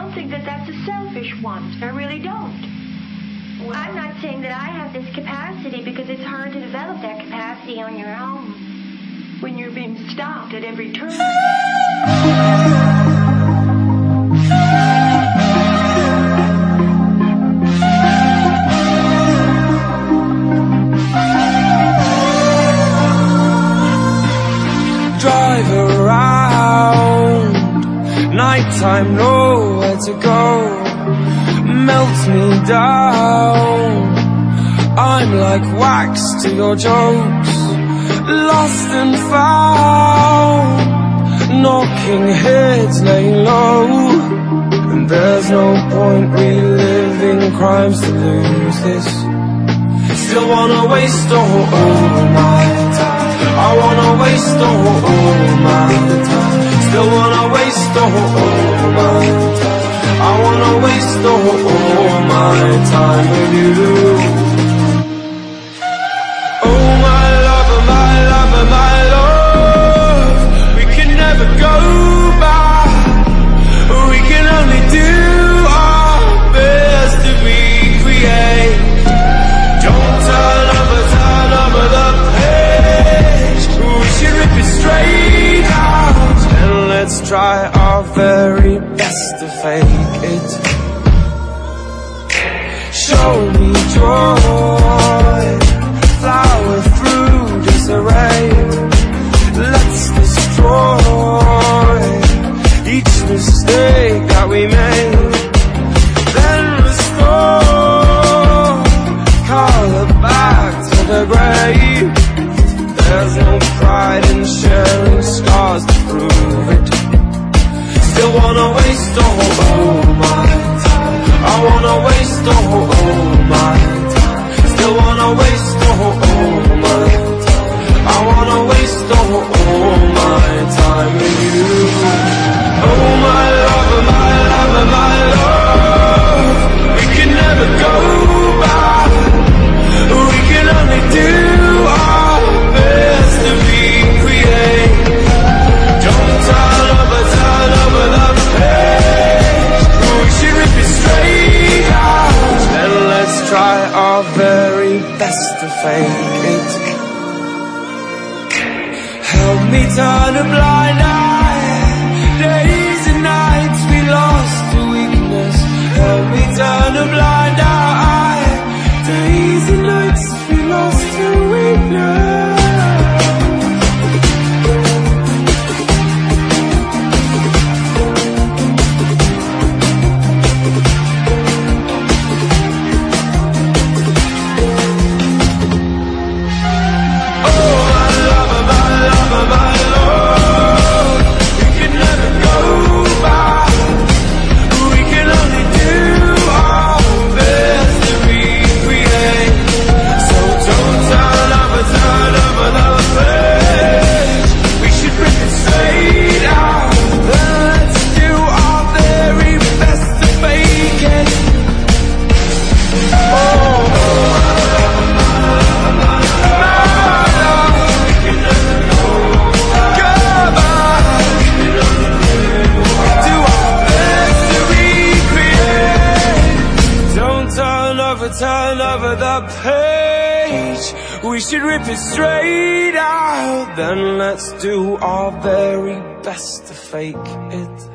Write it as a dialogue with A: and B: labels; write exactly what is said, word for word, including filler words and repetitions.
A: don't think that that's a selfish want. I really don't. Well, I'm not saying that I have this capacity because it's hard to develop that capacity on your own when you're being stopped at every turn.
B: Drive around, nighttime, nowhere to go, melts me down. I'm like wax to your jokes, lost and found, knocking heads, laying low. And there's no point reliving crimes to lose this. Still wanna waste all, all my time. I wanna waste all, all my time. Still wanna waste all, all my time. I wanna waste all, all my time with you. Oh my lover, my lover, my love, we can never go back. We can only do our best to recreate. Don't turn over, turn over the page. We should rip it straight out, and let's try our very best to fake it. Show me joy, flower through disarray. Let's destroy each mistake that we made, then restore color back to the grave. There's no pride in sharing scars to prove it. Still wanna waste all, all my time. I wanna waste all, all my time. Still wanna waste all, all my time. I wanna waste all, all my time with you. Oh my lover, my lover, my love, we can never go back. We can only do our best to recreate. Don't turn over, turn over the page. We should rip it straight out, and let's try our very best to fake it. Help me turn a blind eye. Days and nights we lost to weakness. Help me turn a blind eye. Days and nights we lost to weakness. Turn over the page. We should rip it straight out, then let's do our very best to fake it.